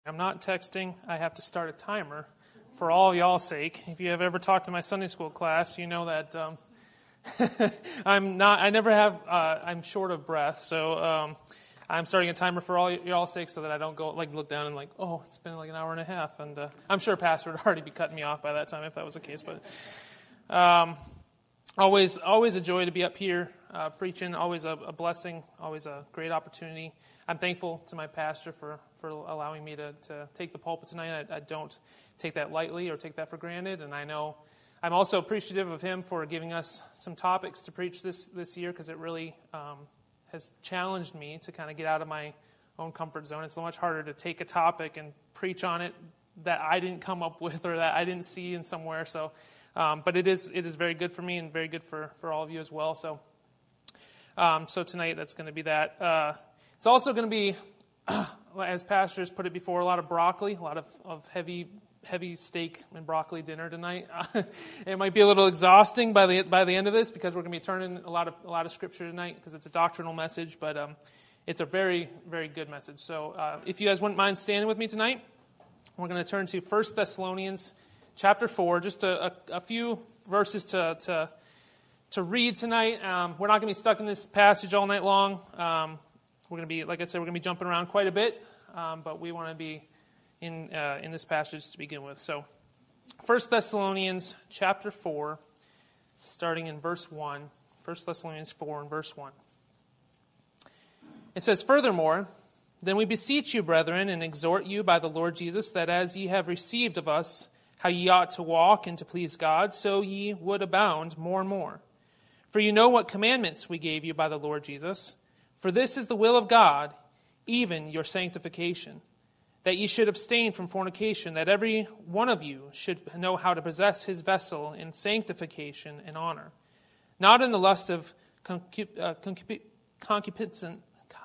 I'm not texting. I have to start a timer for all y'all's sake. If you have ever talked to my Sunday school class, you know that I'm short of breath. So I'm starting a timer for all y'all's sake so that I don't go look down and it's been like an hour and a half. And I'm sure Pastor would already be cutting me off by that time if that was the case. But always a joy to be up here preaching. Always a blessing. Always a great opportunity. I'm thankful to my pastor for allowing me to take the pulpit tonight. I don't take that lightly or take that for granted. And I know I'm also appreciative of him for giving us some topics to preach this year, because it really has challenged me to kind of get out of my own comfort zone. It's so much harder to take a topic and preach on it that I didn't come up with or that I didn't see in somewhere. So, but it is very good for me and very good for all of you as well. So tonight that's going to be that. It's also going to be, as pastors put it before, a lot of broccoli, a lot of heavy steak and broccoli dinner tonight. It might be a little exhausting by the end of this, because we're going to be turning a lot of scripture tonight, because it's a doctrinal message, but it's a very, very good message. So if you guys wouldn't mind standing with me tonight, we're going to turn to 1 Thessalonians chapter 4, just a few verses to read tonight. We're not going to be stuck in this passage all night long. We're going to be, like I said, we're going to be jumping around quite a bit, but we want to be in this passage to begin with. So, 1 Thessalonians chapter 4, starting in verse 1. 1 Thessalonians 4 and verse 1. It says, "Furthermore, then we beseech you, brethren, and exhort you by the Lord Jesus, that as ye have received of us how ye ought to walk and to please God, so ye would abound more and more. For you know what commandments we gave you by the Lord Jesus. For this is the will of God, even your sanctification, that ye should abstain from fornication, that every one of you should know how to possess his vessel in sanctification and honor, not in the lust of concupiscence,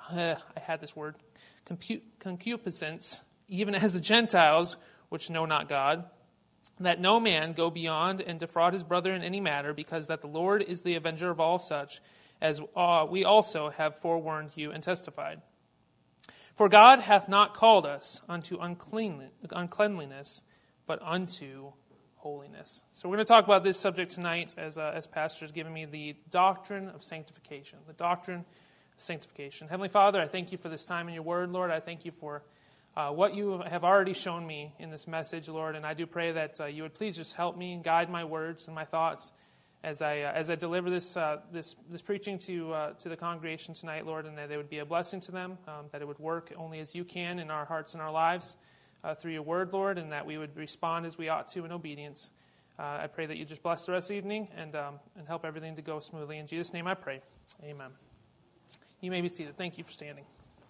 even as the Gentiles, which know not God, that no man go beyond and defraud his brother in any matter, because that the Lord is the avenger of all such, as we also have forewarned you and testified. For God hath not called us unto uncleanliness, but unto holiness." So we're going to talk about this subject tonight as Pastor's given me the doctrine of sanctification. The doctrine of sanctification. Heavenly Father, I thank you for this time in your word, Lord. I thank you for what you have already shown me in this message, Lord. And I do pray that you would please just help me guide my words and my thoughts as I deliver this preaching to the congregation tonight, Lord, and that it would be a blessing to them, that it would work only as you can in our hearts and our lives through your word, Lord, and that we would respond as we ought to in obedience. I pray that you just bless the rest of the evening and help everything to go smoothly. In Jesus' name I pray. Amen. You may be seated. Thank you for standing.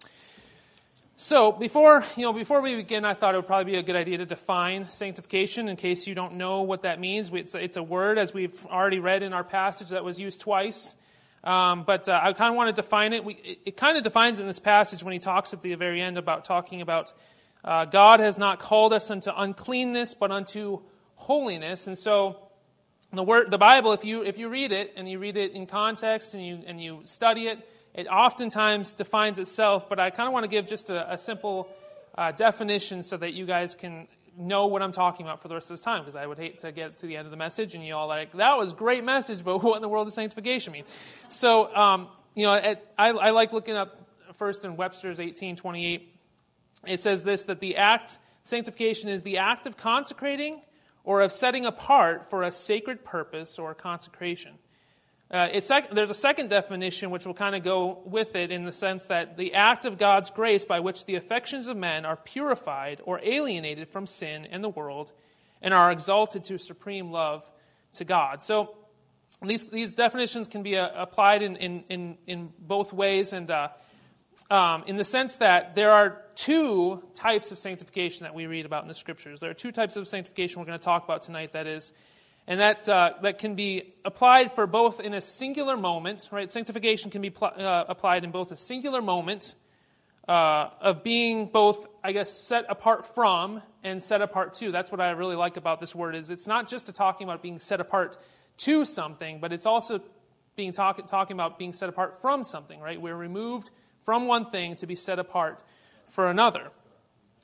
So before we begin, I thought it would probably be a good idea to define sanctification in case you don't know what that means. It's a word, as we've already read in our passage, that was used twice. But I kind of want to define it. It kind of defines it in this passage when he talks at the very end about talking about God has not called us unto uncleanness, but unto holiness. And so the Bible, if you read it and you read it in context and you study it, it oftentimes defines itself, but I kind of want to give just a simple definition so that you guys can know what I'm talking about for the rest of this time, because I would hate to get to the end of the message and you all that was a great message, but what in the world does sanctification mean? So, I like looking up first in Webster's 18:28. It says this, that sanctification is the act of consecrating or of setting apart for a sacred purpose or consecration. There's a second definition which will kind of go with it, in the sense that the act of God's grace by which the affections of men are purified or alienated from sin and the world and are exalted to supreme love to God. So these definitions can be applied in both ways, and in the sense that there are two types of sanctification that we read about in the Scriptures. There are two types of sanctification we're going to talk about tonight, and that can be applied for both in a singular moment, right? Sanctification can be applied in both a singular moment of being both, set apart from and set apart to. That's what I really like about this word, is it's not just talking about being set apart to something, but it's also talking about being set apart from something, right? We're removed from one thing to be set apart for another.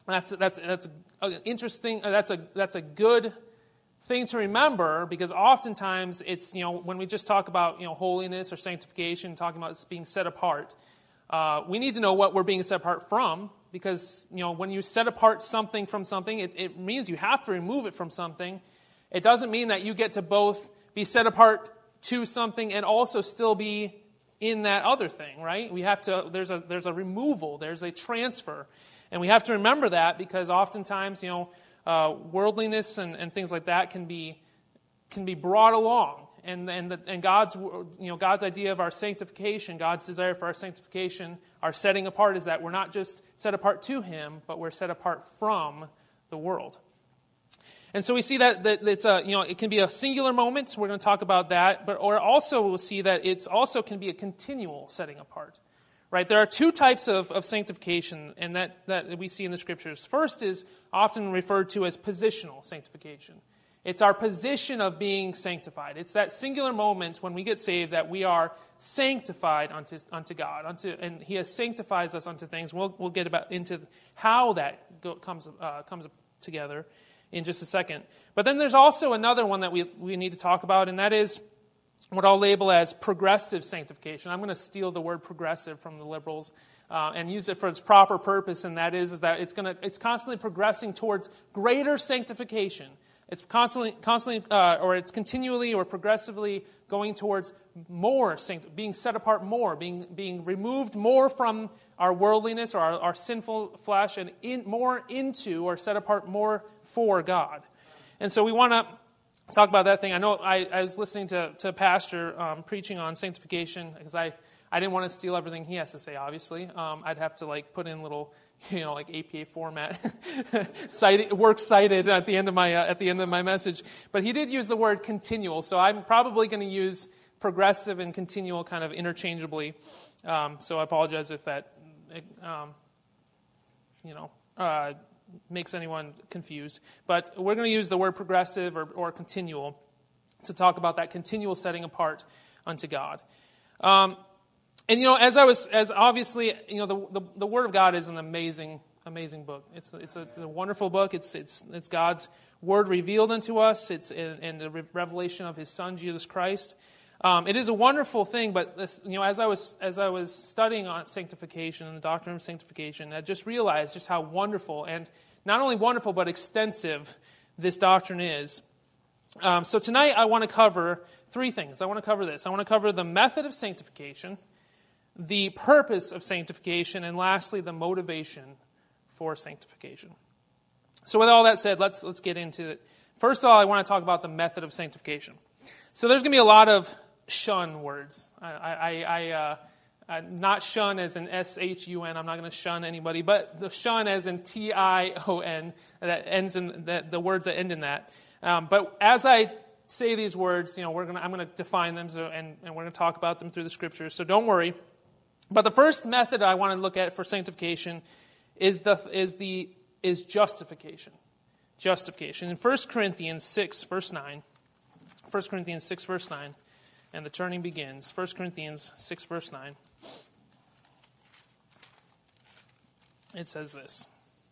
That's interesting. That's a good thing to remember, because oftentimes it's, when we just talk about, holiness or sanctification, talking about being set apart, we need to know what we're being set apart from, because, when you set apart something from something, it means you have to remove it from something. It doesn't mean that you get to both be set apart to something and also still be in that other thing, right? We have to, there's a removal, there's a transfer. And we have to remember that, because oftentimes, worldliness and things like that can be brought along, and God's idea of our sanctification, God's desire for our sanctification, our setting apart, is that we're not just set apart to Him, but we're set apart from the world. And so we see that it's it can be a singular moment. We're going to talk about that, or also we'll see that it also can be a continual setting apart. Right? There are two types of sanctification, and that we see in the Scriptures. First is often referred to as positional sanctification. It's our position of being sanctified. It's that singular moment when we get saved that we are sanctified unto God, and He has sanctifies us unto things. We'll get into how that comes together in just a second. But then there's also another one that we need to talk about, and that is what I'll label as progressive sanctification. I'm going to steal the word progressive from the liberals and use it for its proper purpose, and that is that it's constantly progressing towards greater sanctification. It's constantly, or it's continually or progressively going towards more, being set apart more, being removed more from our worldliness or our sinful flesh, and more into, or set apart more for God. And so we want to talk about that thing. I know I was listening to a pastor preaching on sanctification, because I didn't want to steal everything he has to say, obviously. I'd have to put in little, APA format, works cited at the end of my message. But he did use the word continual, so I'm probably going to use progressive and continual kind of interchangeably. So I apologize if that, makes anyone confused. But we're going to use the word progressive or continual to talk about that continual setting apart unto God. And as obviously, the Word of God is an amazing book. It's a wonderful book. It's God's Word revealed unto us. It's in the revelation of His Son Jesus Christ. It is a wonderful thing, but as I was studying on sanctification and the doctrine of sanctification, I just realized just how wonderful, and not only wonderful but extensive, this doctrine is. So tonight I want to cover three things. I want to cover this. I want to cover the method of sanctification, the purpose of sanctification, and lastly, the motivation for sanctification. So with all that said, let's get into it. First of all, I want to talk about the method of sanctification. So there's going to be a lot of shun words. Not shun as in S-H-U-N. I'm not going to shun anybody, but the shun as in T-I-O-N, that ends in the words that end in that. But as I say these words, I'm going to define them, and we're going to talk about them through the Scriptures. So don't worry. But the first method I want to look at for sanctification is justification. Justification. In 1 Corinthians 6, verse 9. 1 Corinthians 6, verse 9. And the turning begins. 1 Corinthians 6, verse 9. It says this.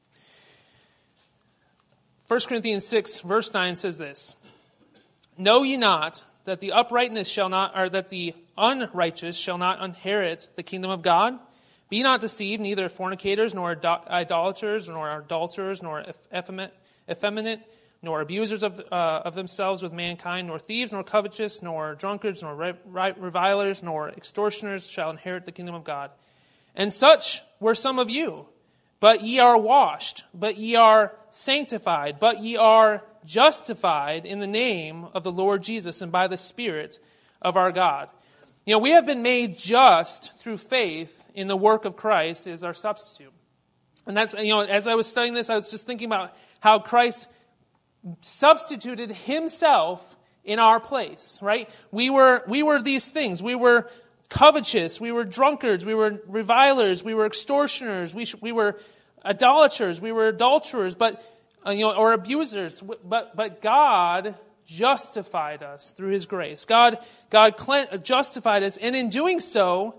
1 Corinthians 6, verse 9 says this. Know ye not that the that the unrighteous shall not inherit the kingdom of God? Be not deceived, neither fornicators, nor idolaters, nor adulterers, nor effeminate, nor abusers of themselves with mankind, nor thieves, nor covetous, nor drunkards, nor revilers, nor extortioners shall inherit the kingdom of God. And such were some of you. But ye are washed, but ye are sanctified, but ye are justified in the name of the Lord Jesus and by the Spirit of our God. We have been made just through faith in the work of Christ as our substitute. And that's, as I was studying this, I was just thinking about how Christ substituted Himself in our place, right? We were these things. We were covetous. We were drunkards. We were revilers. We were extortioners. We were idolaters. We were adulterers, or abusers. But God justified us through His grace. God justified us, and in doing so,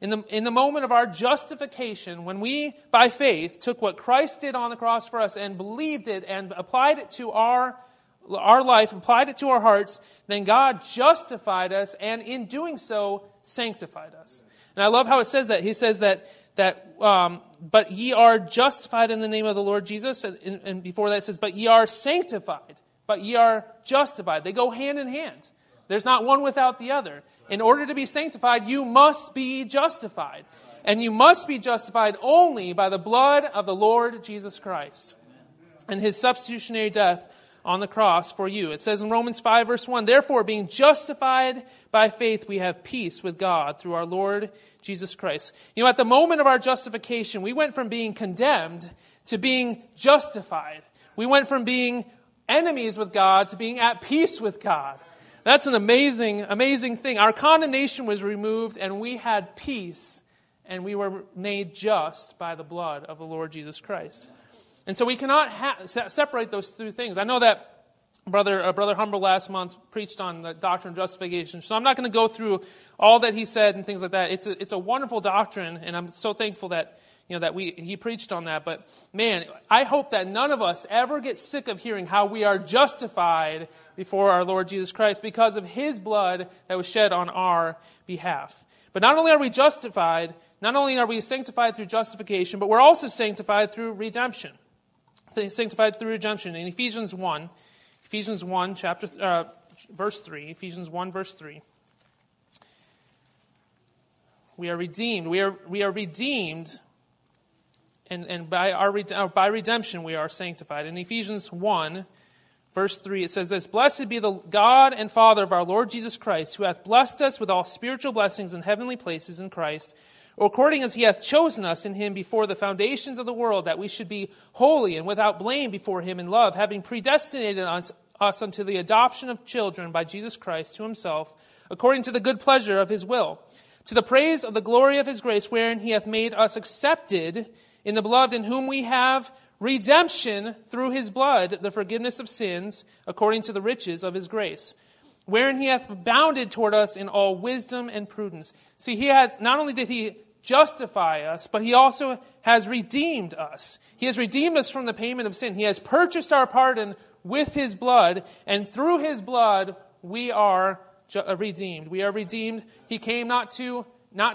in the moment of our justification, when we, by faith, took what Christ did on the cross for us and believed it and applied it to our life, applied it to our hearts, then God justified us and in doing so, sanctified us. And I love how it says that. He says that but ye are justified in the name of the Lord Jesus. And before that it says, but ye are sanctified. But ye are justified. They go hand in hand. There's not one without the other. In order to be sanctified, you must be justified. And you must be justified only by the blood of the Lord Jesus Christ and his substitutionary death on the cross for you. It says in Romans 5 verse 1, therefore, being justified by faith, we have peace with God through our Lord Jesus Christ. You know, at the moment of our justification, we went from being condemned to being justified. We went from being enemies with God to being at peace with God. That's an amazing, amazing thing. Our condemnation was removed and we had peace and we were made just by the blood of the Lord Jesus Christ. And so we cannot separate those two things. I know that Brother Humble last month preached on the doctrine of justification, so I'm not going to go through all that he said and things like that. It's a wonderful doctrine, and I'm so thankful that he preached on that. But man, I hope that none of us ever get sick of hearing how we are justified before our Lord Jesus Christ because of his blood that was shed on our behalf. But not only are we justified, not only are we sanctified through justification, but we're also sanctified through redemption. Sanctified through redemption. In Ephesians 1, verse 3, Ephesians 1, verse 3. We are redeemed. We are redeemed, and by redemption we are sanctified. In Ephesians 1, verse 3, it says this, blessed be the God and Father of our Lord Jesus Christ, who hath blessed us with all spiritual blessings in heavenly places in Christ, according as he hath chosen us in him before the foundations of the world, that we should be holy and without blame before him in love, having predestinated us unto the adoption of children by Jesus Christ to himself, according to the good pleasure of his will, to the praise of the glory of his grace, wherein he hath made us accepted in the beloved, in whom we have redemption through his blood, the forgiveness of sins, according to the riches of his grace, wherein he hath abounded toward us in all wisdom and prudence. See, not only did he justify us, but he also has redeemed us. He has redeemed us from the payment of sin. He has purchased our pardon with his blood, and through his blood we are redeemed. We are redeemed. He came not for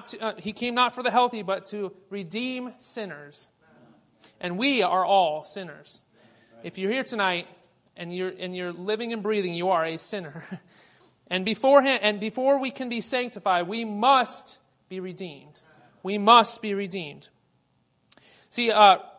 the healthy, but to redeem sinners. And we are all sinners. If you're here tonight and you're living and breathing, you are a sinner. And before we can be sanctified, we must be redeemed. We must be redeemed. See,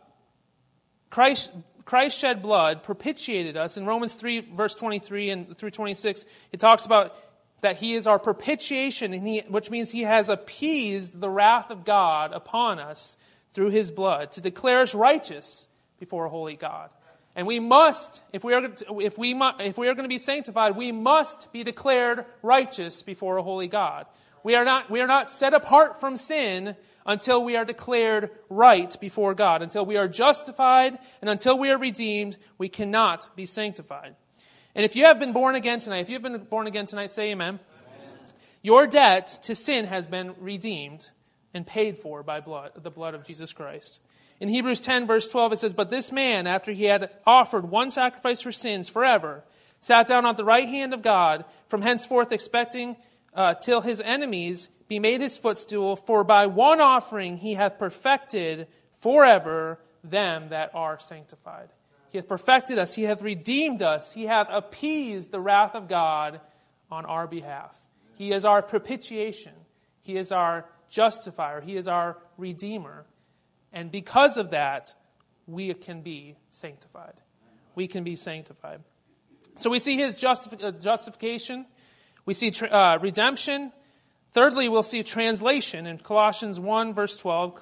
Christ's shed blood propitiated us. In Romans 3, verse 23 and through 26, it talks about that he is our propitiation, which means he has appeased the wrath of God upon us through his blood to declare us righteous before a holy God. And we must, if we are going to be sanctified, we must be declared righteous before a holy God. We are not set apart from sin until we are declared right before God. Until we are justified and until we are redeemed, we cannot be sanctified. And if you have been born again tonight, say amen. Amen. Your debt to sin has been redeemed and paid for by the blood of Jesus Christ. In Hebrews 10, verse 12, it says, but this man, after he had offered one sacrifice for sins forever, sat down at the right hand of God, from henceforth expecting till his enemies be made his footstool. For by one offering he hath perfected forever them that are sanctified. He hath perfected us. He hath redeemed us. He hath appeased the wrath of God on our behalf. He is our propitiation. He is our justifier. He is our redeemer. And because of that, we can be sanctified. We can be sanctified. So we see his justification. We see redemption. Thirdly, we'll see translation. In Colossians 1, verse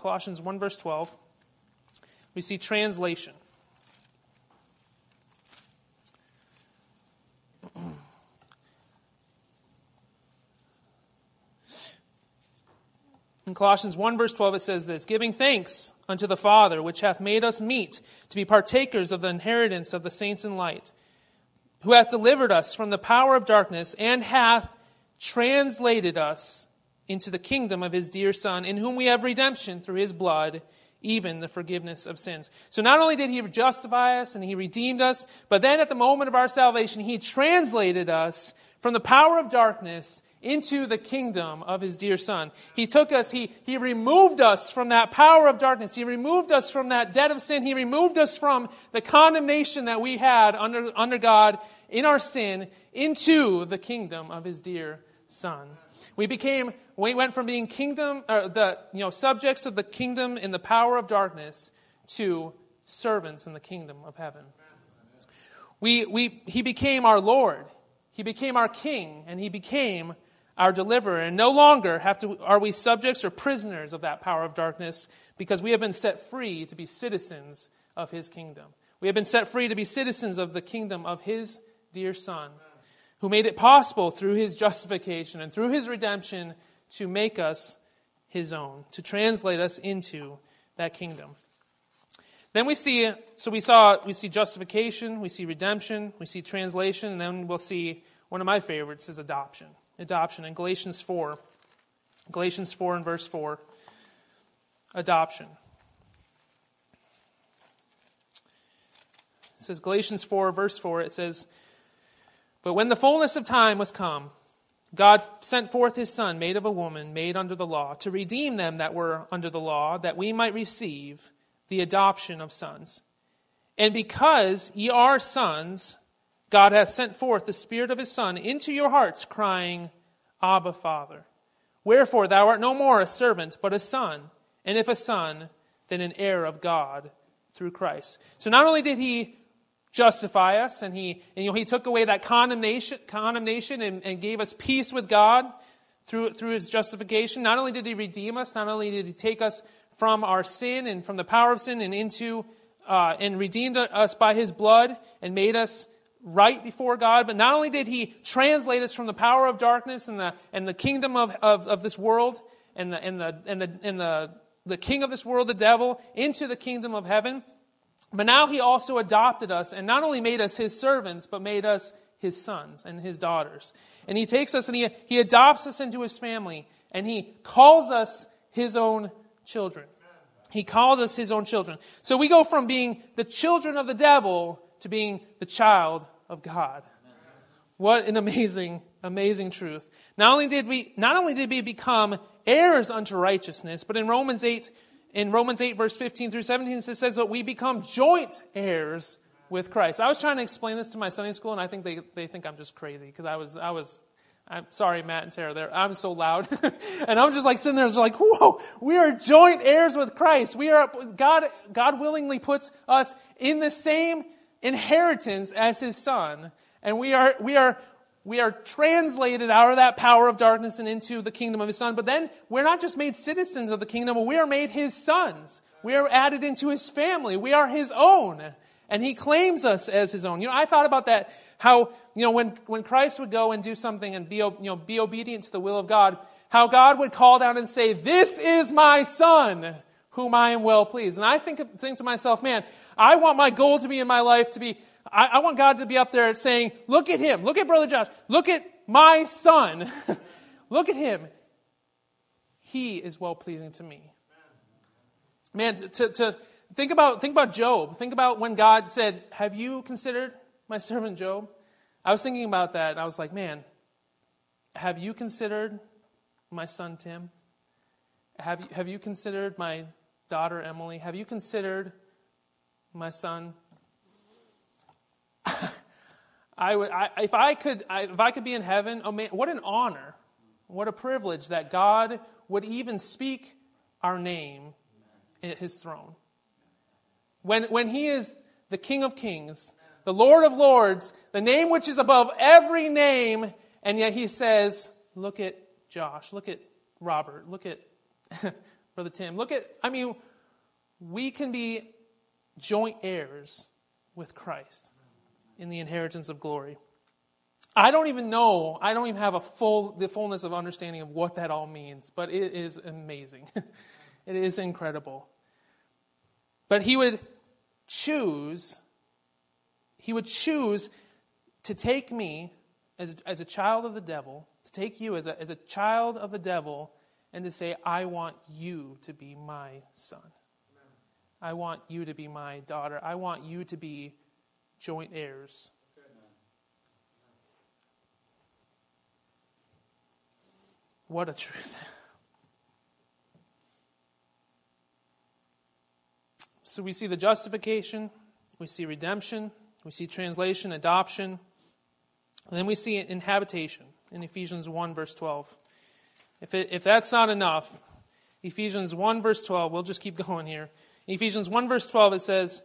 12, we see translation. In Colossians 1, verse 12, it says this, giving thanks unto the Father, which hath made us meet to be partakers of the inheritance of the saints in light, who hath delivered us from the power of darkness, and hath translated us into the kingdom of his dear Son, in whom we have redemption through his blood, even the forgiveness of sins. So not only did he justify us and he redeemed us, but then at the moment of our salvation, he translated us from the power of darkness into the kingdom of his dear Son. He took us, he removed us from that power of darkness. He removed us from that debt of sin. He removed us from the condemnation that we had under God in our sin into the kingdom of his dear Son. We went from being subjects of the kingdom in the power of darkness to servants in the kingdom of heaven. He became our Lord. He became our King, and he became our deliverer. And no longer are we subjects or prisoners of that power of darkness, because we have been set free to be citizens of his kingdom. We have been set free to be citizens of the kingdom of his dear Son, who made it possible through his justification and through his redemption to make us his own, to translate us into that kingdom. Then we see justification, we see redemption, we see translation, and then we'll see one of my favorites is adoption. Adoption in Galatians 4. Galatians 4 and verse 4. Adoption. It says, Galatians 4, verse 4, it says, "But when the fullness of time was come, God sent forth his Son, made of a woman, made under the law, to redeem them that were under the law, that we might receive the adoption of sons. And because ye are sons, God hath sent forth the Spirit of his Son into your hearts, crying, Abba, Father. Wherefore thou art no more a servant, but a son. And if a son, then an heir of God through Christ." So not only did he justify us, and he took away that condemnation and gave us peace with God through his justification. Not only did he redeem us, not only did he take us from our sin and from the power of sin and into and redeemed us by his blood and made us right before God, but not only did he translate us from the power of darkness and the kingdom of this world and the king of this world, the devil, into the kingdom of heaven, but now he also adopted us and not only made us his servants, but made us his sons and his daughters. And he takes us and he adopts us into his family, and he calls us his own children. He calls us his own children. So we go from being the children of the devil to being the child of God. What an amazing, amazing truth. Not only did we become heirs unto righteousness, but in Romans 8 verse 15 through 17, it says that we become joint heirs with Christ. I was trying to explain this to my Sunday school, and I think they think I'm just crazy, because I'm sorry, Matt and Tara, I'm so loud. And I'm just like sitting there, just like, whoa, we are joint heirs with Christ. God willingly puts us in the same inheritance as his Son. And we are translated out of that power of darkness and into the kingdom of his Son. But then we're not just made citizens of the kingdom, but we are made his sons. We are added into his family. We are his own. And he claims us as his own. I thought about that, how, when Christ would go and do something and be obedient to the will of God, how God would call down and say, "This is my Son, whom I am well pleased." And I think to myself, man, I want my goal to be in my life to be, I want God to be up there saying, "Look at him. Look at Brother Josh. Look at my son. Look at him. He is well pleasing to me." Man, to think about Job. Think about when God said, "Have you considered my servant Job?" I was thinking about that, and I was like, man, have you considered my son Tim? Have you considered my daughter Emily? Have you considered my son? If I could be in heaven, oh man, what an honor, what a privilege that God would even speak our name at his throne. When he is the King of Kings, the Lord of Lords, the name which is above every name, and yet he says, "Look at Josh, look at Robert, look at Brother Tim, we can be joint heirs with Christ in the inheritance of glory." I don't even have the fullness of understanding of what that all means, but it is amazing. It is incredible. But he would choose to take me as a child of the devil, to take you as a child of the devil, and to say, I want you to be my son. I want you to be my daughter. I want you to be joint heirs. What a truth. So we see the justification, we see redemption, we see translation, adoption, and then we see inhabitation in Ephesians 1, verse 12. If that's not enough, Ephesians 1, verse 12, we'll just keep going here. In Ephesians 1, verse 12, it says,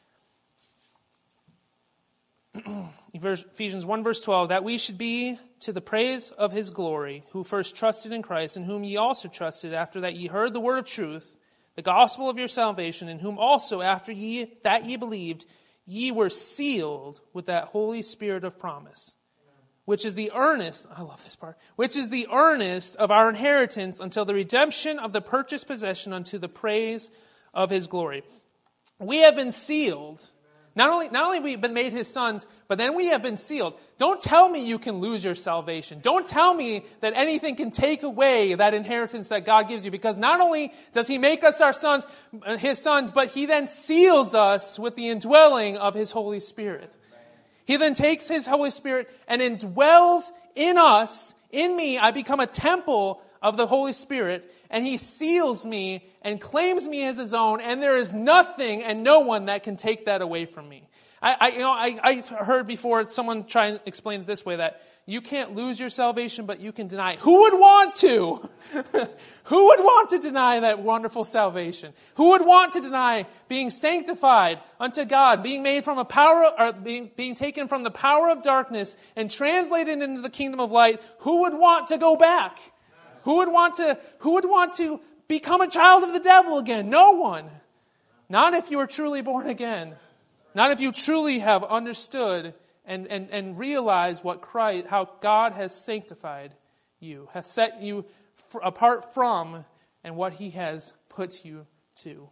Ephesians 1, verse 12, that we should be to the praise of his glory, who first trusted in Christ, in whom ye also trusted, after that ye heard the word of truth, the gospel of your salvation, in whom also, after that ye believed, ye were sealed with that Holy Spirit of promise, which is the earnest, I love this part, which is the earnest of our inheritance until the redemption of the purchased possession unto the praise of his glory. We have been sealed. Not only have we been made his sons, but then we have been sealed. Don't tell me you can lose your salvation. Don't tell me that anything can take away that inheritance that God gives you, because not only does he make us his sons, but he then seals us with the indwelling of his Holy Spirit. He then takes his Holy Spirit and indwells in us, in me. I become a temple of the Holy Spirit, and he seals me and claims me as his own, and there is nothing and no one that can take that away from me. I heard before someone try and explain it this way, that you can't lose your salvation, but you can deny it. Who would want to? Who would want to deny that wonderful salvation? Who would want to deny being sanctified unto God, being made from being taken from the power of darkness and translated into the kingdom of light? Who would want to go back? Who would want to become a child of the devil again? No one. Not if you are truly born again. Not if you truly have understood and realize how God has sanctified you, has set you apart from, and what he has put you to.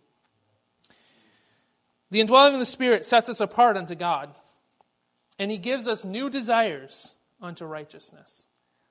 The indwelling of the Spirit sets us apart unto God, and he gives us new desires unto righteousness.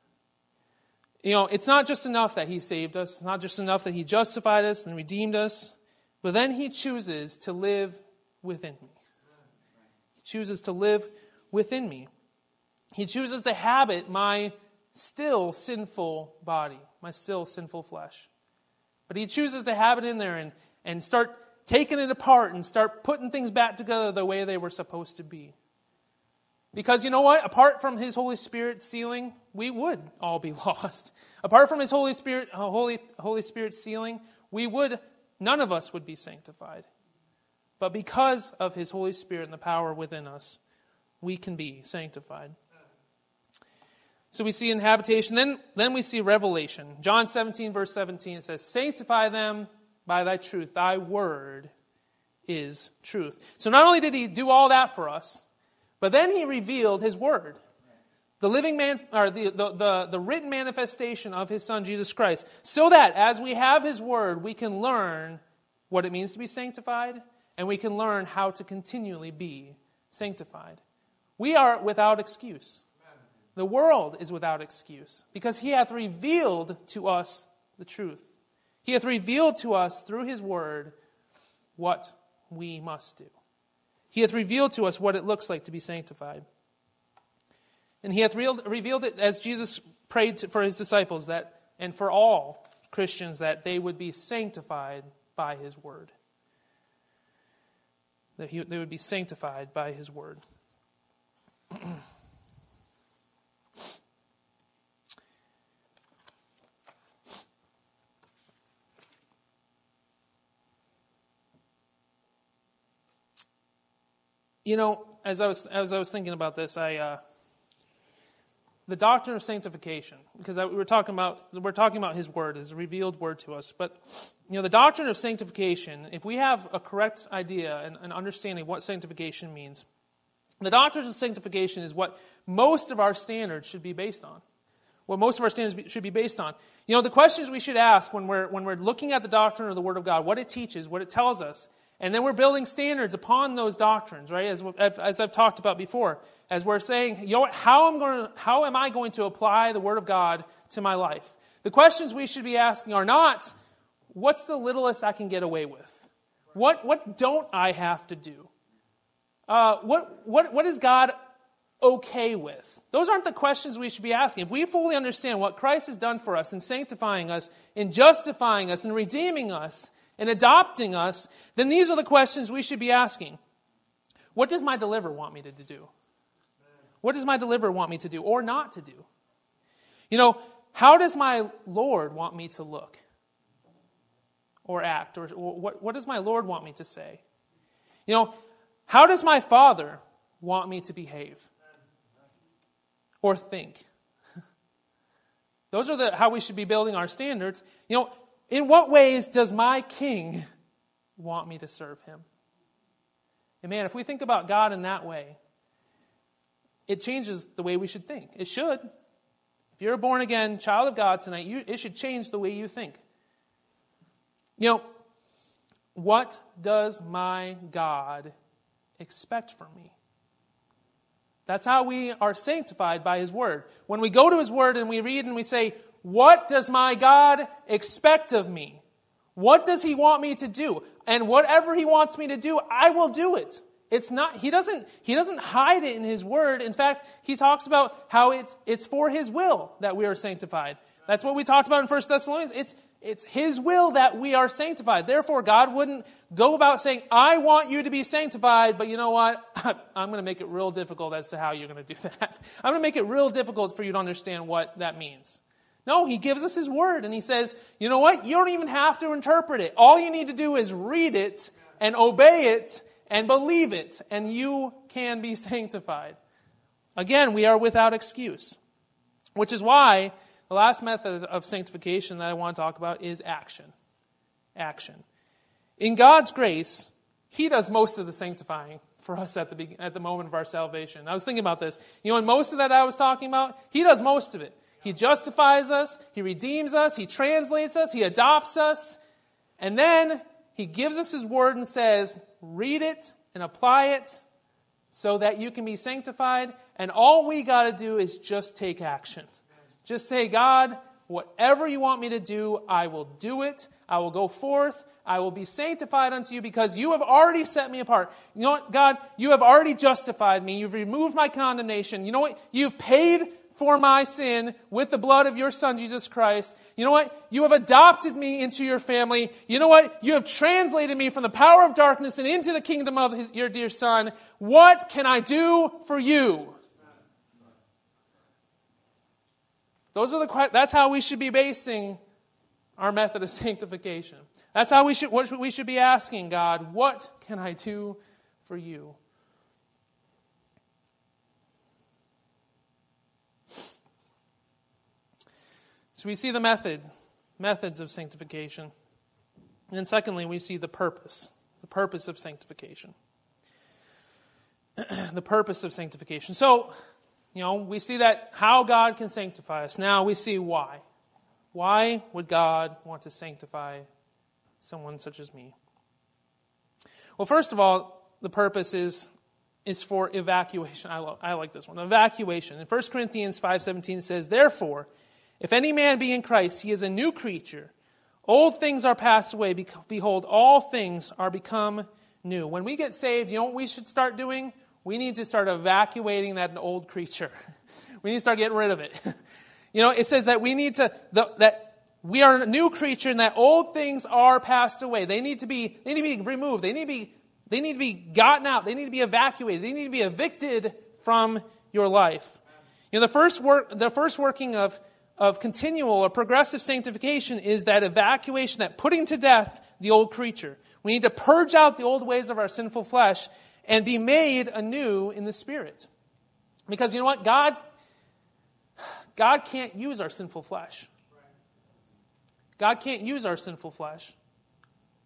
It's not just enough that he saved us. It's not just enough that he justified us and redeemed us. But then he chooses to live within me. He chooses to live within me. He chooses to habit my still sinful body, my still sinful flesh. But he chooses to habit in there and start taking it apart and start putting things back together the way they were supposed to be. Because you know what? Apart from his Holy Spirit sealing, we would all be lost. Apart from his Holy Spirit sealing, none of us would be sanctified. But because of his Holy Spirit and the power within us, we can be sanctified. So we see inhabitation, then we see revelation. John 17, verse 17, it says, sanctify them by thy truth. Thy word is truth. So not only did he do all that for us, but then he revealed his word. The living man, or the written manifestation of his Son, Jesus Christ. So that as we have his word, we can learn what it means to be sanctified, and we can learn how to continually be sanctified. We are without excuse. The world is without excuse, because he hath revealed to us the truth. He hath revealed to us through his word what we must do. He hath revealed to us what it looks like to be sanctified. And he hath revealed it as Jesus prayed for his disciples, and for all Christians, that they would be sanctified by his word. That they would be sanctified by his word. As I was thinking about this, the doctrine of sanctification, because we're talking about his word, his revealed word to us. But the doctrine of sanctification, if we have a correct idea and understanding of what sanctification means, the doctrine of sanctification is what most of our standards should be based on. What most of our standards should be based on. The questions we should ask when we're looking at the doctrine of the Word of God, what it teaches, what it tells us. And then we're building standards upon those doctrines, right? As I've talked about before, as we're saying, how am I going to apply the Word of God to my life? The questions we should be asking are not, what's the littlest I can get away with? What don't I have to do? What is God okay with? Those aren't the questions we should be asking. If we fully understand what Christ has done for us in sanctifying us, in justifying us, in redeeming us, in adopting us, then these are the questions we should be asking. What does my deliverer want me to do? What does my deliverer want me to do or not to do? How does my Lord want me to look or act? Or what does my Lord want me to say? How does my Father want me to behave or think? Those are how we should be building our standards. In what ways does my King want me to serve him? And man, if we think about God in that way, it changes the way we should think. It should. If you're a born-again child of God tonight, it should change the way you think. What does my God expect from me? That's how we are sanctified by His Word. When we go to His Word and we read and we say, what does my God expect of me? What does He want me to do? And whatever He wants me to do, I will do it. He doesn't hide it in His Word. In fact, He talks about how it's for His will that we are sanctified. That's what we talked about in 1 Thessalonians. It's His will that we are sanctified. Therefore, God wouldn't go about saying, I want you to be sanctified, but you know what? I'm going to make it real difficult as to how you're going to do that. I'm going to make it real difficult for you to understand what that means. No, He gives us His Word, and He says, you know what? You don't even have to interpret it. All you need to do is read it and obey it and believe it, and you can be sanctified. Again, we are without excuse, which is why the last method of sanctification that I want to talk about is action. Action. In God's grace, He does most of the sanctifying for us at the moment of our salvation. I was thinking about this. In most of that I was talking about, He does most of it. He justifies us, He redeems us, He translates us, He adopts us, and then He gives us His Word and says, read it and apply it so that you can be sanctified, and all we got to do is just take action. Just say, God, whatever you want me to do, I will do it. I will go forth. I will be sanctified unto you because you have already set me apart. You know what, God? You have already justified me. You've removed my condemnation. You know what? You've paid for my sin with the blood of your Son, Jesus Christ. You know what? You have adopted me into your family. You know what? You have translated me from the power of darkness and into the kingdom of your dear Son. What can I do for you? That's how we should be basing our method of sanctification. That's how what we should be asking God, what can I do for you? So we see the methods of sanctification. And then secondly, we see the purpose of sanctification. The purpose of sanctification. So, we see that how God can sanctify us. Now we see why. Why would God want to sanctify someone such as me? Well, first of all, the purpose is for evacuation. I like this one. Evacuation. In 1 Corinthians 5:17 it says, therefore, if any man be in Christ, he is a new creature. Old things are passed away. Behold, all things are become new. When we get saved, you know what we should start doing? We need to start evacuating that old creature. We need to start getting rid of it. It says that that we are a new creature and that old things are passed away. They need to be removed. They need to be gotten out. They need to be evacuated. They need to be evicted from your life. The first working of continual or progressive sanctification is that evacuation, that putting to death the old creature. We need to purge out the old ways of our sinful flesh and be made anew in the Spirit. Because you know what? God can't use our sinful flesh. God can't use our sinful flesh.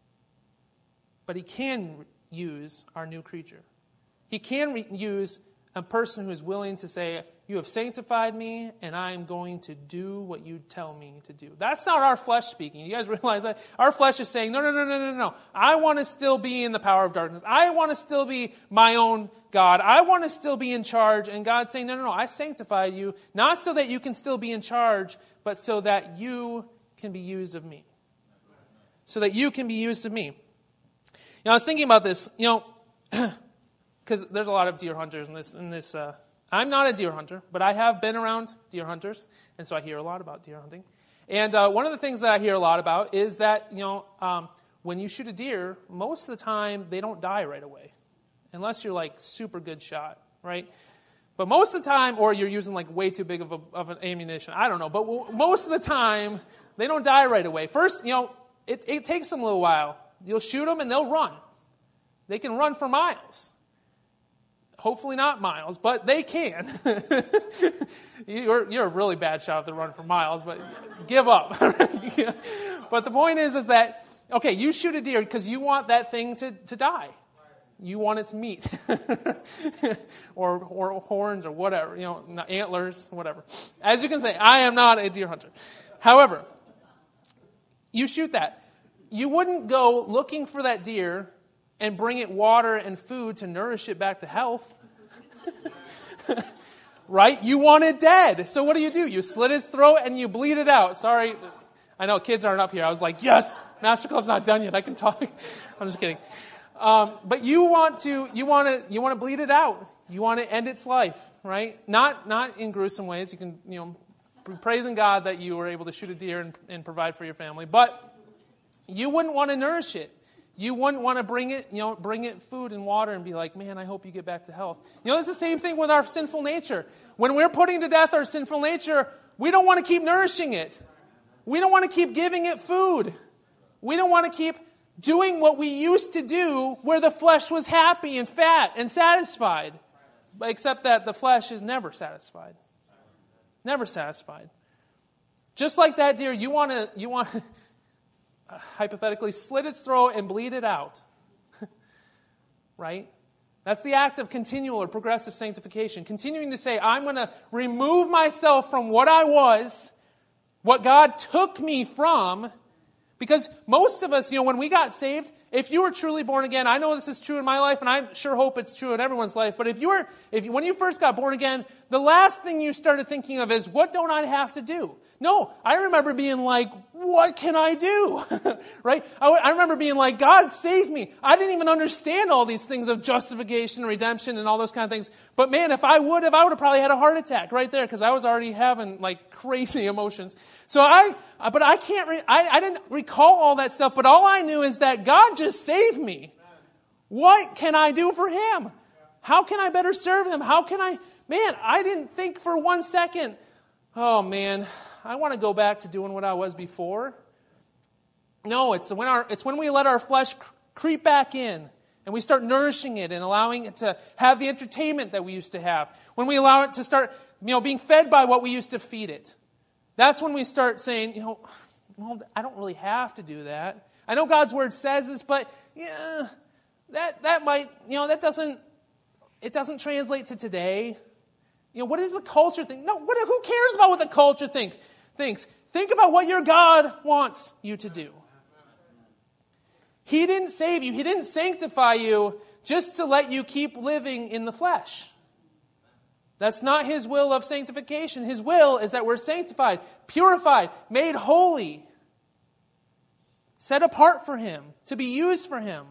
But He can use our new creature. He can use a person who is willing to say, you have sanctified me, and I am going to do what you tell me to do. That's not our flesh speaking. You guys realize that? Our flesh is saying, no. I want to still be in the power of darkness. I want to still be my own God. I want to still be in charge. And God's saying, no. I sanctified you, not so that you can still be in charge, but so that you can be used of me. So that you can be used of me. I was thinking about this, because there's a lot of deer hunters in this. I'm not a deer hunter, but I have been around deer hunters, and so I hear a lot about deer hunting. And one of the things that I hear a lot about is that, when you shoot a deer, most of the time they don't die right away, unless you're like super good shot, right? But most of the time, or you're using like way too big of an ammunition, I don't know. But most of the time, they don't die right away. First, it takes them a little while. You'll shoot them and they'll run. They can run for miles. Hopefully not miles, but they can. You're a really bad shot if they run for miles, but give up. But the point is that, okay, you shoot a deer because you want that thing to die. You want its meat. or horns or whatever, antlers, whatever. As you can say, I am not a deer hunter. However, you shoot that. You wouldn't go looking for that deer and bring it water and food to nourish it back to health. Right? You want it dead. So what do? You slit its throat and you bleed it out. Sorry, I know kids aren't up here. I was like, yes, Master Club's not done yet. I can talk. I'm just kidding. But you want to bleed it out. You want to end its life, right? Not in gruesome ways. You can, be praising God that you were able to shoot a deer and provide for your family. But you wouldn't want to nourish it. You wouldn't want to bring it food and water and be like, man, I hope you get back to health. It's the same thing with our sinful nature. When we're putting to death our sinful nature, we don't want to keep nourishing it. We don't want to keep giving it food. We don't want to keep doing what we used to do where the flesh was happy and fat and satisfied. Except that the flesh is never satisfied. Never satisfied. Just like that deer, you want to hypothetically slit its throat and bleed it out. Right? That's the act of continual or progressive sanctification. Continuing to say, I'm going to remove myself from what I was, what God took me from. Because most of us, when we got saved, if you were truly born again, I know this is true in my life, and I sure hope it's true in everyone's life, but when you first got born again, the last thing you started thinking of is, what don't I have to do? No, I remember being like, what can I do? Right? I remember being like, God save me. I didn't even understand all these things of justification and redemption and all those kind of things. But man, if I would have probably had a heart attack right there because I was already having like crazy emotions. So I didn't recall all that stuff, but all I knew is that God just saved me. What can I do for Him? How can I better serve Him? I didn't think for 1 second, oh man, I want to go back to doing what I was before. No, it's when we let our flesh creep back in and we start nourishing it and allowing it to have the entertainment that we used to have. When we allow it to start, being fed by what we used to feed it. That's when we start saying, well, I don't really have to do that. I know God's Word says this, but that might, it doesn't translate to today. What does the culture think? No, who cares about what the culture thinks? Think about what your God wants you to do. He didn't save you. He didn't sanctify you just to let you keep living in the flesh. That's not His will of sanctification. His will is that we're sanctified, purified, made holy, set apart for Him, to be used for Him.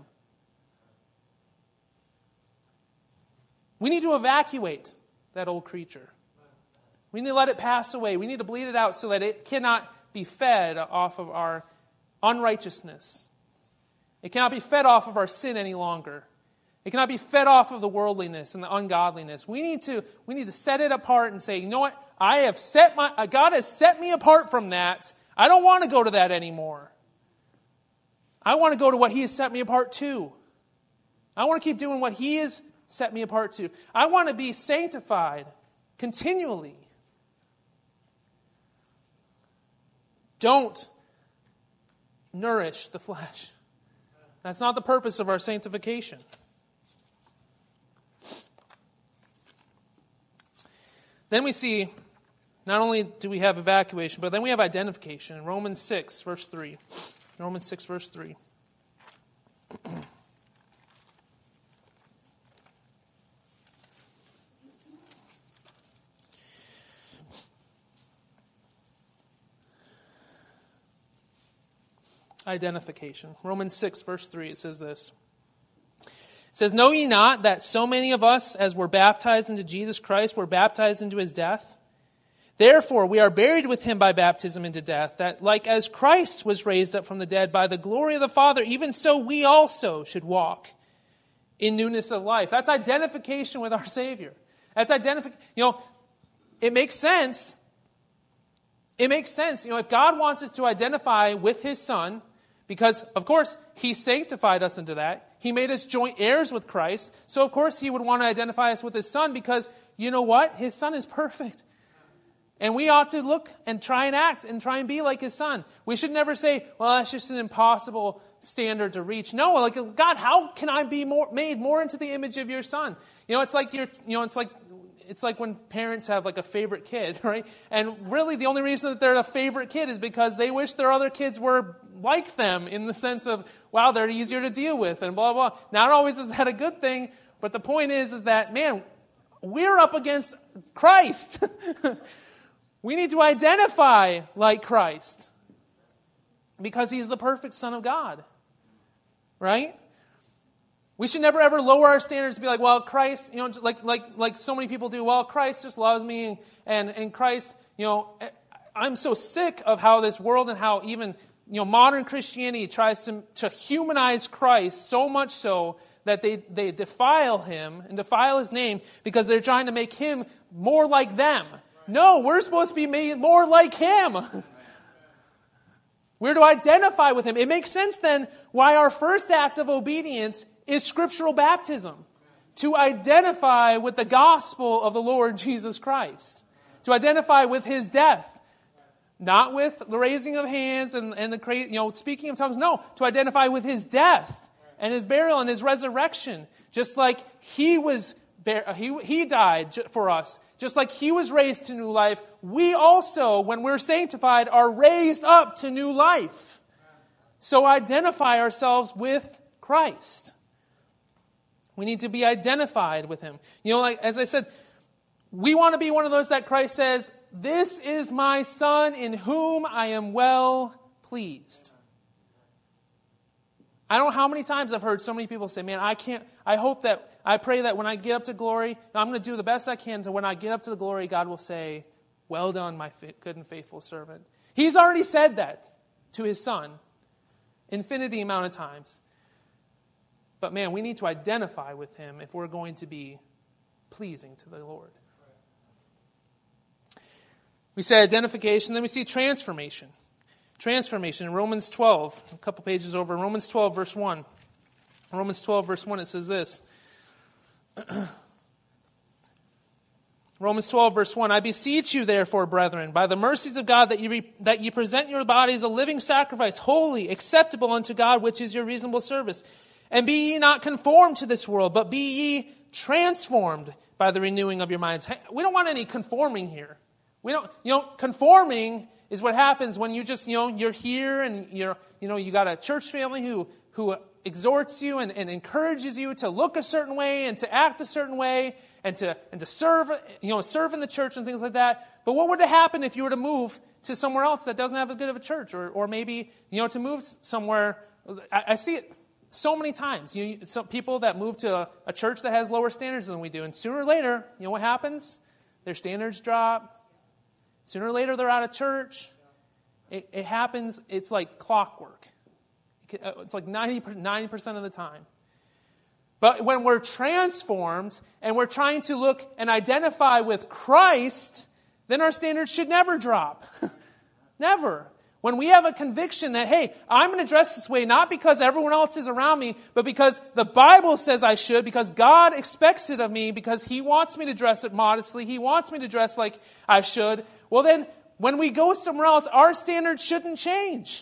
We need to evacuate that old creature. We need to let it pass away. We need to bleed it out so that it cannot be fed off of our unrighteousness. It cannot be fed off of our sin any longer. It cannot be fed off of the worldliness and the ungodliness. We need to set it apart and say, you know what? God has set me apart from that. I don't want to go to that anymore. I want to go to what He has set me apart to. I want to keep doing what He has set me apart to. I want to be sanctified continually. Don't nourish the flesh. That's not the purpose of our sanctification. Then we see, not only do we have evacuation, but then we have identification in Romans 6, verse 3. Romans 6, verse 3. Identification. Romans 6, verse 3, it says this. It says, "Know ye not that so many of us as were baptized into Jesus Christ were baptized into his death? Therefore we are buried with him by baptism into death, that like as Christ was raised up from the dead by the glory of the Father, even so we also should walk in newness of life." That's identification with our Savior. That's identification. It makes sense. It makes sense. If God wants us to identify with his Son, because, of course, he sanctified us into that. He made us joint heirs with Christ. So, of course, he would want to identify us with his Son because, you know what? His Son is perfect. And we ought to look and try and act and try and be like his Son. We should never say, well, that's just an impossible standard to reach. No, like, God, how can I be made more into the image of your Son? It's like when parents have like a favorite kid, right? And really the only reason that they're a favorite kid is because they wish their other kids were like them in the sense of, wow, they're easier to deal with and blah, blah. Not always is that a good thing, but the point is that, man, we're up against Christ. We need to identify like Christ because he's the perfect Son of God, right? We should never ever lower our standards to be like, well, Christ, like so many people do. Well, Christ just loves me, and Christ, I'm so sick of how this world and how even modern Christianity tries to humanize Christ so much so that they defile him and defile his name because they're trying to make him more like them. No, we're supposed to be made more like him. We're to identify with him. It makes sense then why our first act of obedience is scriptural baptism, to identify with the gospel of the Lord Jesus Christ, to identify with his death, not with the raising of hands and the speaking of tongues. No, to identify with his death and his burial and his resurrection, just like he died for us, just like he was raised to new life. We also, when we're sanctified, are raised up to new life. So identify ourselves with Christ. We need to be identified with him. Like as I said, we want to be one of those that Christ says, "This is my Son in whom I am well pleased." I don't know how many times I've heard so many people say, man, I pray that when I get up to glory, I'm going to do the best I can to when I get up to the glory, God will say, "Well done, my good and faithful servant." He's already said that to his Son infinity amount of times. But man, we need to identify with him if we're going to be pleasing to the Lord. We say identification, then we see transformation. Transformation in Romans 12, a couple pages over, Romans 12, verse 1. Romans 12, verse 1, it says this. Romans 12, verse 1, "I beseech you, therefore, brethren, by the mercies of God, that ye present your bodies a living sacrifice, holy, acceptable unto God, which is your reasonable service. And be ye not conformed to this world, but be ye transformed by the renewing of your minds." We don't want any conforming here. We don't, conforming is what happens when you just, you're here and you got a church family who exhorts you and encourages you to look a certain way and to act a certain way and to serve, serve in the church and things like that. But what would happen if you were to move to somewhere else that doesn't have as good of a church, or maybe, to move somewhere? I see it so many times. Some people that move to a church that has lower standards than we do, and sooner or later, what happens? Their standards drop. Sooner or later, they're out of church. It happens. It's like clockwork. It's like 90% of the time. But when we're transformed and we're trying to look and identify with Christ, then our standards should never drop. Never. When we have a conviction that, hey, I'm going to dress this way not because everyone else is around me, but because the Bible says I should, because God expects it of me, because he wants me to dress it modestly, he wants me to dress like I should, well then, when we go somewhere else, our standards shouldn't change.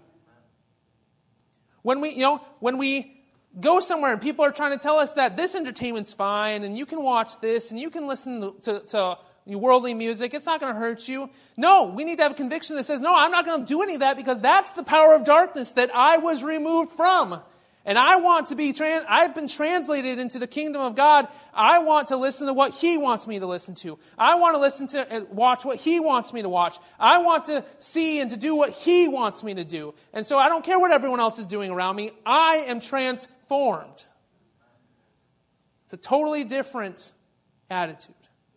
When we go somewhere and people are trying to tell us that this entertainment's fine and you can watch this and you can listen to worldly music. It's not going to hurt you. No, we need to have a conviction that says, no, I'm not going to do any of that because that's the power of darkness that I was removed from. And I want to be, I've been translated into the kingdom of God. I want to listen to what He wants me to listen to. I want to listen to and watch what He wants me to watch. I want to see and to do what He wants me to do. And so I don't care what everyone else is doing around me. I am transformed. It's a totally different attitude.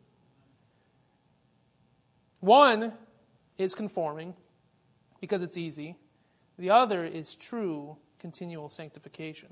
One is conforming because it's easy. The other is true continual sanctification.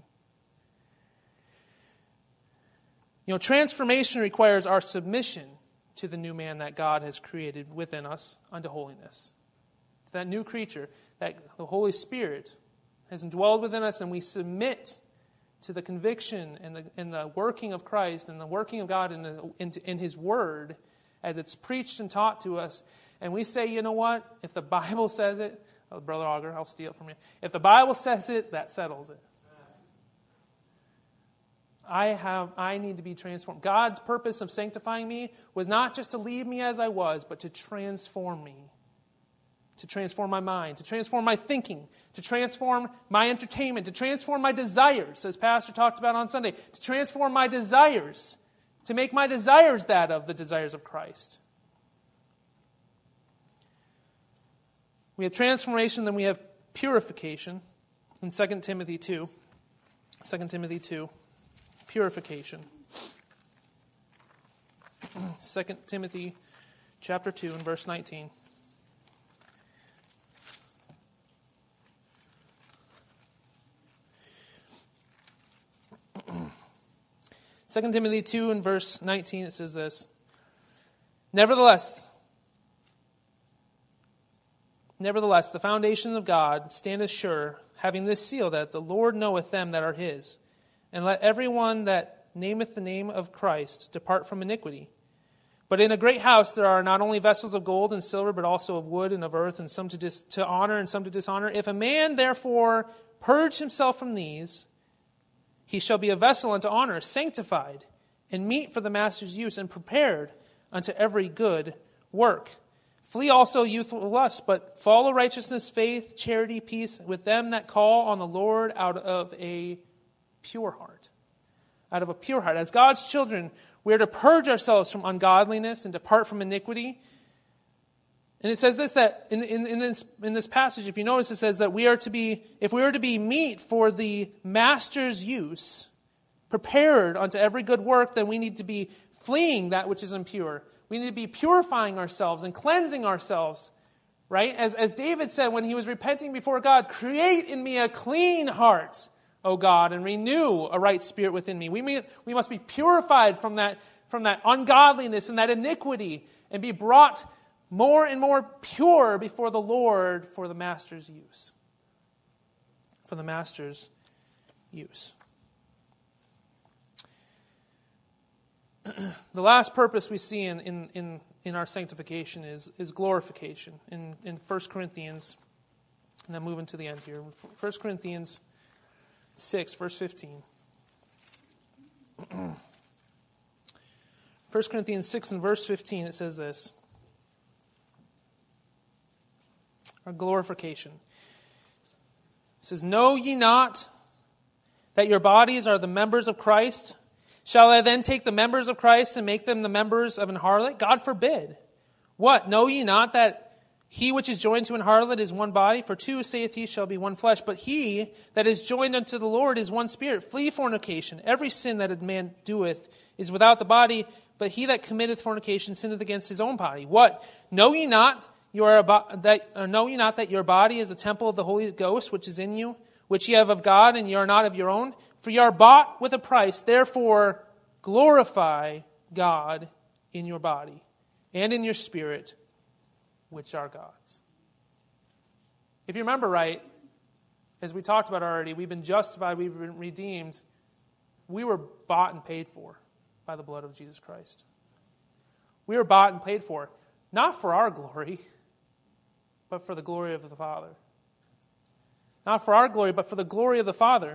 Transformation requires our submission to the new man that God has created within us unto holiness. That new creature, that the Holy Spirit has indwelled within us, and we submit to the conviction and the working of Christ and the working of God in His Word as it's preached and taught to us. And we say, you know what? If the Bible says it, Brother Auger, I'll steal it from you. If the Bible says it, that settles it. I need to be transformed. God's purpose of sanctifying me was not just to leave me as I was, but to transform me. To transform my mind, to transform my thinking, to transform my entertainment, to transform my desires, as Pastor talked about on Sunday, to transform my desires, to make my desires that of the desires of Christ. We have transformation, then we have purification in 2 Timothy 2. 2 Timothy 2, purification. 2 Timothy chapter 2 and verse 19. Second Timothy 2 and verse 19, it says this: Nevertheless, the foundation of God standeth sure, having this seal, that the Lord knoweth them that are His. And let every one that nameth the name of Christ depart from iniquity. But in a great house there are not only vessels of gold and silver, but also of wood and of earth, and some to honor and some to dishonor. If a man therefore purge himself from these, he shall be a vessel unto honor, sanctified, and meet for the master's use, and prepared unto every good work. Flee also youthful lust, but follow righteousness, faith, charity, peace with them that call on the Lord out of a pure heart. Out of a pure heart. As God's children, we are to purge ourselves from ungodliness and depart from iniquity. And it says this, that in this passage, if you notice, it says that if we are to be meet for the master's use, prepared unto every good work, then we need to be fleeing that which is impure. We need to be purifying ourselves and cleansing ourselves, right? As David said when he was repenting before God, create in me a clean heart, O God, and renew a right spirit within me. We must be purified from that ungodliness and that iniquity, and be brought more and more pure before the Lord for the master's use. For the master's use. The last purpose we see in our sanctification is glorification. In 1 Corinthians, and I'm moving to the end here, 1 Corinthians 6, verse 15. 1 Corinthians 6 and verse 15, it says this. Our glorification. It says, Know ye not that your bodies are the members of Christ? Shall I then take the members of Christ and make them the members of an harlot? God forbid. What? Know ye not that he which is joined to an harlot is one body? For two, saith he, shall be one flesh. But he that is joined unto the Lord is one spirit. Flee fornication. Every sin that a man doeth is without the body, but he that committeth fornication sinneth against his own body. What? Know ye not that your body is a temple of the Holy Ghost, which is in you, which ye have of God, and ye are not of your own? For ye are bought with a price. Therefore glorify God in your body and in your spirit, which are God's. If you remember right, as we talked about already, we've been justified, we've been redeemed. We were bought and paid for by the blood of Jesus Christ. We were bought and paid for, not for our glory, but for the glory of the Father. Not for our glory, but for the glory of the Father.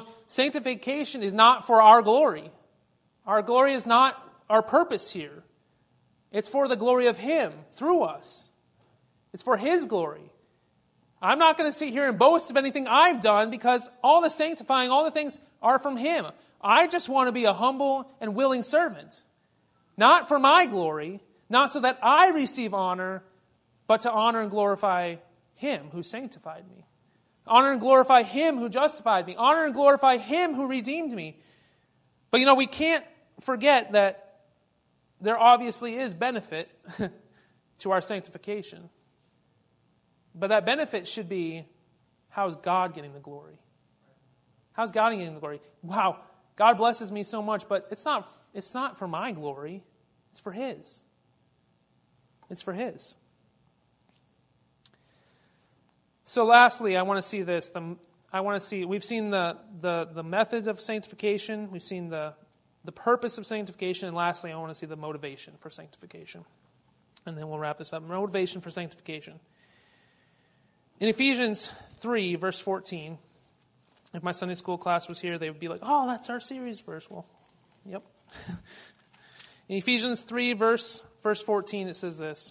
Sanctification is not for our glory. Our glory is not our purpose here. It's for the glory of Him through us. It's for His glory. I'm not going to sit here and boast of anything I've done because all the sanctifying, all the things are from Him. I just want to be a humble and willing servant. Not for my glory, not so that I receive honor, but to honor and glorify Him who sanctified me. Honor and glorify Him who justified me. Honor and glorify Him who redeemed me. But we can't forget that there obviously is benefit to our sanctification. But that benefit should be, how's God getting the glory? How's God getting the glory? Wow, God blesses me so much, but it's not for my glory. It's for His. It's for His. So lastly, I want to see this. We've seen the method of sanctification. We've seen the purpose of sanctification. And lastly, I want to see the motivation for sanctification. And then we'll wrap this up. Motivation for sanctification. In Ephesians 3, verse 14, if my Sunday school class was here, they would be like, oh, that's our series verse. Well, yep. In Ephesians 3, verse 14, it says this.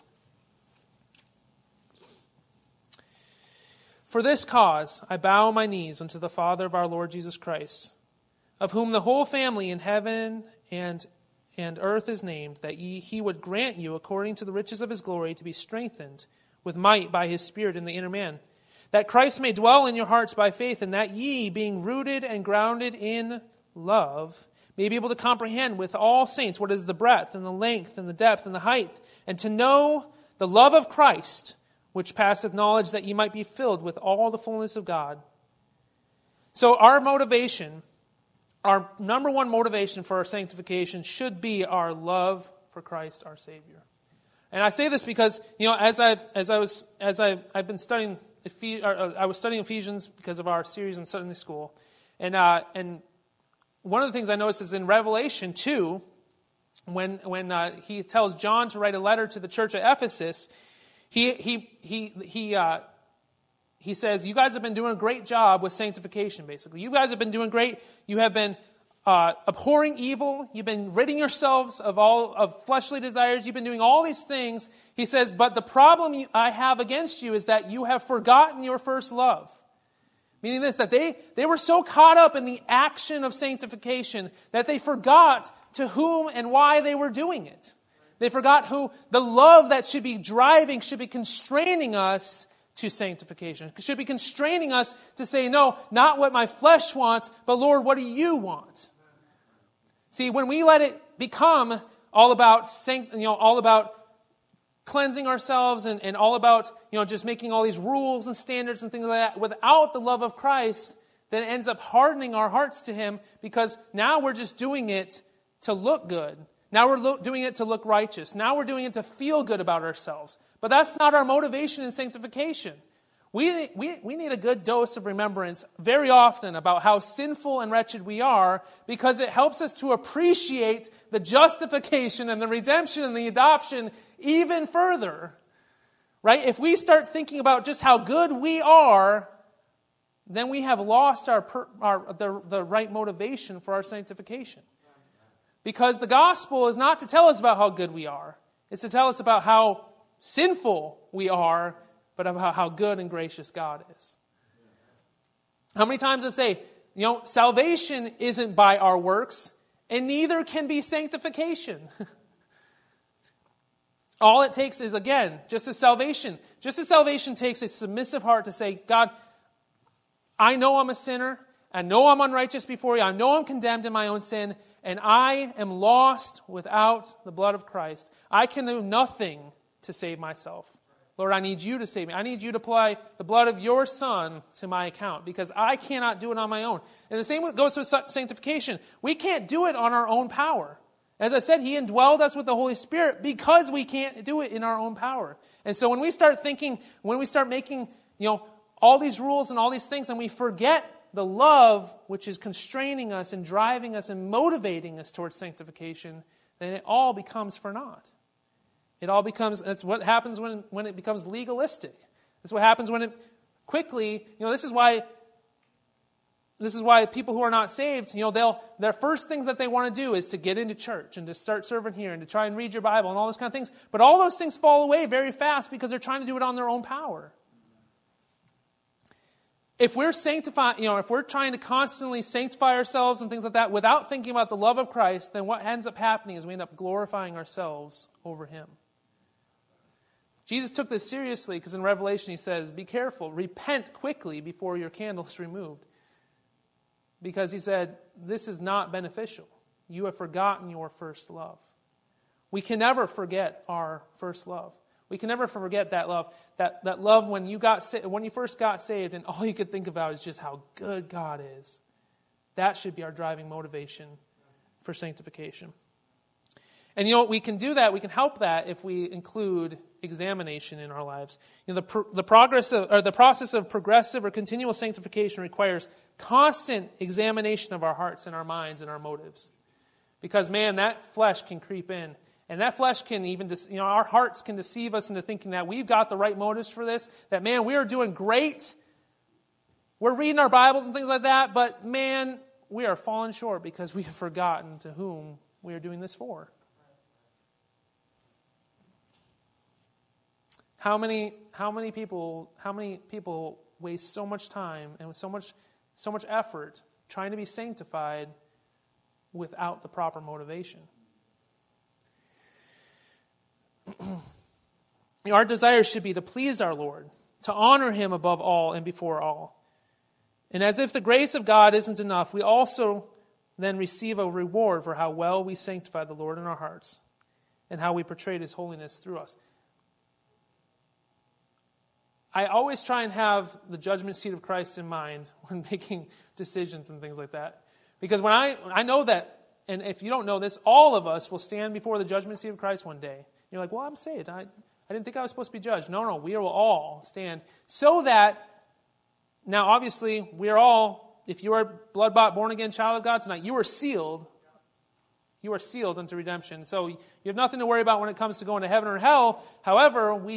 For this cause I bow my knees unto the Father of our Lord Jesus Christ, of whom the whole family in heaven and earth is named, that He would grant you, according to the riches of His glory, to be strengthened with might by His Spirit in the inner man, that Christ may dwell in your hearts by faith, and that ye, being rooted and grounded in love, may be able to comprehend with all saints what is the breadth and the length and the depth and the height, and to know the love of Christ, which passeth knowledge, that ye might be filled with all the fullness of God. So our motivation, our number one motivation for our sanctification should be our love for Christ our Savior. And I say this because, I've been studying, I was studying Ephesians because of our series in Sunday school, and one of the things I noticed is in Revelation 2, when he tells John to write a letter to the church at Ephesus, he says, you guys have been doing a great job with sanctification, basically. You guys have been doing great. You have been abhorring evil. You've been ridding yourselves of fleshly desires. You've been doing all these things. He says, but the problem I have against you is that you have forgotten your first love. Meaning this, that they were so caught up in the action of sanctification that they forgot to whom and why they were doing it. They forgot who the love that should be constraining us to sanctification. It should be constraining us to say, no, not what my flesh wants, but Lord, what do you want? See, when we let it become all about cleansing ourselves and all about, just making all these rules and standards and things like that without the love of Christ, then it ends up hardening our hearts to Him, because now we're just doing it to look good. Now we're doing it to look righteous. Now we're doing it to feel good about ourselves. But that's not our motivation in sanctification. We need a good dose of remembrance very often about how sinful and wretched we are, because it helps us to appreciate the justification and the redemption and the adoption even further. Right? If we start thinking about just how good we are, then we have lost the right motivation for our sanctification. Because the gospel is not to tell us about how good we are. It's to tell us about how sinful we are, but about how good and gracious God is. How many times I say, salvation isn't by our works, and neither can be sanctification. All it takes is, again, just as salvation takes a submissive heart to say, God, I know I'm a sinner. I know I'm unrighteous before you. I know I'm condemned in my own sin. And I am lost without the blood of Christ. I can do nothing to save myself. Lord, I need you to save me. I need you to apply the blood of your Son to my account, because I cannot do it on my own. And the same goes with sanctification. We can't do it on our own power. As I said, He indwelled us with the Holy Spirit because we can't do it in our own power. And so when we start making, all these rules and all these things, and we forget the love which is constraining us and driving us and motivating us towards sanctification, then it all becomes for naught. That's what happens when it becomes legalistic. That's what happens when it quickly, this is why This is why people who are not saved, their first things that they want to do is to get into church and to start serving here and to try and read your Bible and all those kind of things. But all those things fall away very fast because they're trying to do it on their own power. If we're if we're trying to constantly sanctify ourselves and things like that without thinking about the love of Christ, then what ends up happening is we end up glorifying ourselves over Him. Jesus took this seriously because in Revelation He says, be careful, repent quickly before your candle is removed. Because He said, this is not beneficial. You have forgotten your first love. We can never forget our first love. We can never forget that love. That love when you first got saved and all you could think about is just how good God is. That should be our driving motivation for sanctification. And we can do that, we can help that if we include examination in our lives. The process of progressive or continual sanctification requires constant examination of our hearts and our minds and our motives. Because, man, that flesh can creep in. And that flesh can even, our hearts can deceive us into thinking that we've got the right motives for this. That, man, we are doing great. We're reading our Bibles and things like that. But, man, we are falling short because we have forgotten to whom we are doing this for. How many people waste so much time and so much effort trying to be sanctified without the proper motivation? Our desire should be to please our Lord, to honor Him above all and before all. And as if the grace of God isn't enough, we also then receive a reward for how well we sanctify the Lord in our hearts and how we portrayed His holiness through us. I always try and have the judgment seat of Christ in mind when making decisions and things like that. Because when I know that, and if you don't know this, all of us will stand before the judgment seat of Christ one day. You're like, well, I'm saved. I didn't think I was supposed to be judged. No, we will all stand. So that, now obviously, we are all, if you are a blood-bought, born-again child of God tonight, you are sealed. You are sealed unto redemption. So you have nothing to worry about when it comes to going to heaven or hell. However, we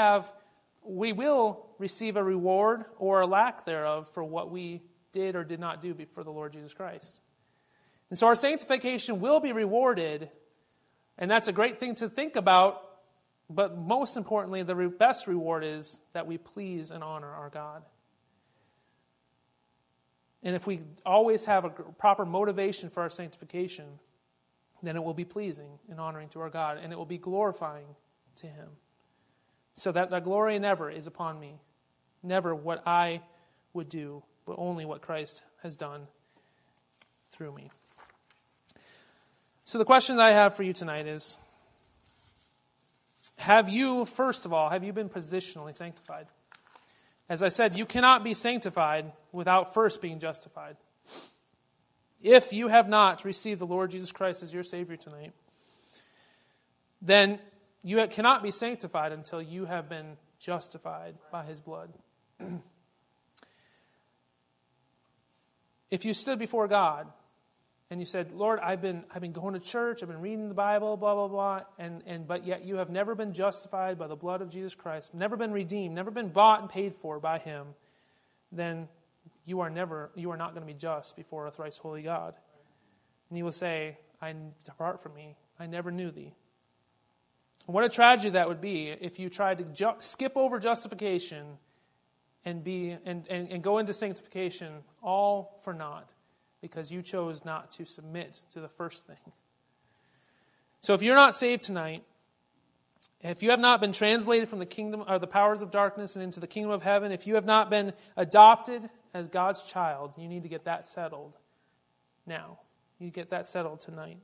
will receive a reward or a lack thereof for what we did or did not do for the Lord Jesus Christ. And so our sanctification will be rewarded, and that's a great thing to think about, but most importantly, the best reward is that we please and honor our God. And if we always have a proper motivation for our sanctification, then it will be pleasing and honoring to our God, and it will be glorifying to Him. So that the glory never is upon me. Never what I would do, but only what Christ has done through me. So the question I have for you tonight is, have you been positionally sanctified? As I said, you cannot be sanctified without first being justified. If you have not received the Lord Jesus Christ as your Savior tonight, then you cannot be sanctified until you have been justified by His blood. If you stood before God and you said, Lord, I've been going to church, I've been reading the Bible, blah, blah, blah, but yet you have never been justified by the blood of Jesus Christ, never been redeemed, never been bought and paid for by Him, then you are not going to be just before a thrice holy God. And He will say, depart from me, I never knew thee. What a tragedy that would be if you tried to skip over justification and go into sanctification all for naught because you chose not to submit to the first thing. So if you're not saved tonight, if you have not been translated from the kingdom or the powers of darkness and into the kingdom of heaven, if you have not been adopted as God's child, you need to get that settled now. You get that settled tonight.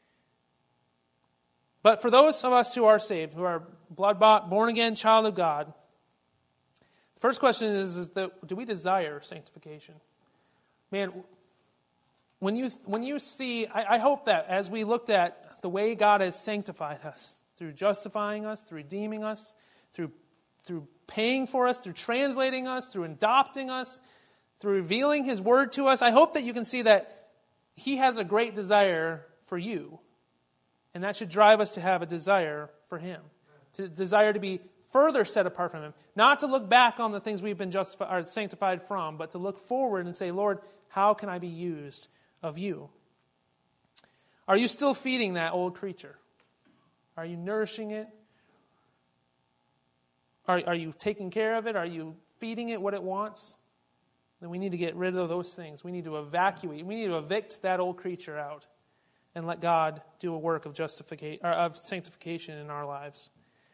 But for those of us who are saved, who are blood-bought, born-again child of God, the first question is do we desire sanctification? Man, when you see, I hope that as we looked at the way God has sanctified us, through justifying us, through redeeming us, through paying for us, through translating us, through adopting us, through revealing His word to us, I hope that you can see that He has a great desire for you. And that should drive us to have a desire for Him, to desire to be further set apart from Him, not to look back on the things we've been sanctified from, but to look forward and say, Lord, how can I be used of you? Are you still feeding that old creature? Are you nourishing it? Are you taking care of it? Are you feeding it what it wants? Then we need to get rid of those things. We need to evacuate. We need to evict that old creature out and let God do a work of sanctification in our lives.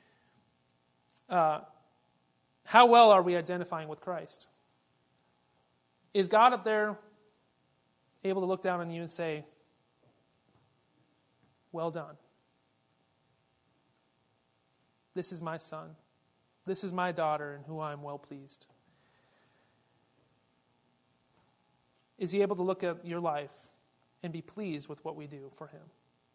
How well are we identifying with Christ? Is God up there able to look down on you and say, well done. This is my son. This is my daughter in whom I am well pleased. Is he able to look at your life and be pleased with what we do for him?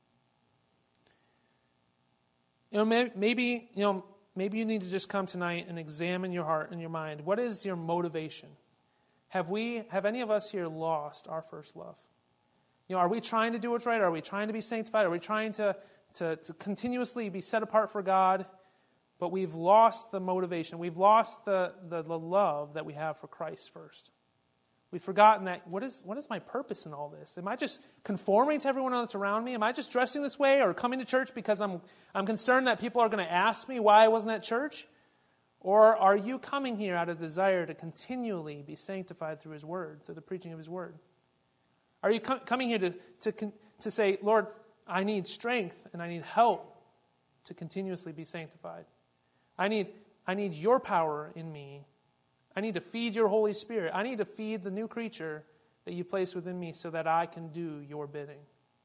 Maybe you need to just come tonight and examine your heart and your mind. What is your motivation? Have any of us here lost our first love? Are we trying to do what's right? Are we trying to be sanctified? Are we trying to continuously be set apart for God? But we've lost the motivation. We've lost the love that we have for Christ first. We've forgotten that, what is my purpose in all this? Am I just conforming to everyone else around me? Am I just dressing this way or coming to church because I'm concerned that people are going to ask me why I wasn't at church? Or are you coming here out of desire to continually be sanctified through his word, through the preaching of his word? Are you coming here to say, Lord, I need strength and I need help to continuously be sanctified. I need your power in me. I need to feed your Holy Spirit. I need to feed the new creature that you place within me so that I can do your bidding.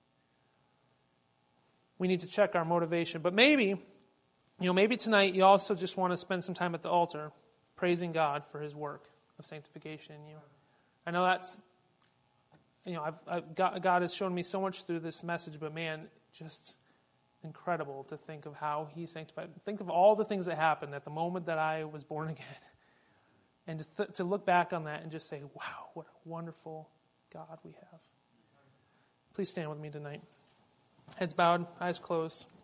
We need to check our motivation. But maybe tonight you also just want to spend some time at the altar praising God for his work of sanctification in you. I know that's, God has shown me so much through this message, but man, just incredible to think of how he sanctified. Think of all the things that happened at the moment that I was born again. And to look back on that and just say, wow, what a wonderful God we have. Please stand with me tonight. Heads bowed, eyes closed.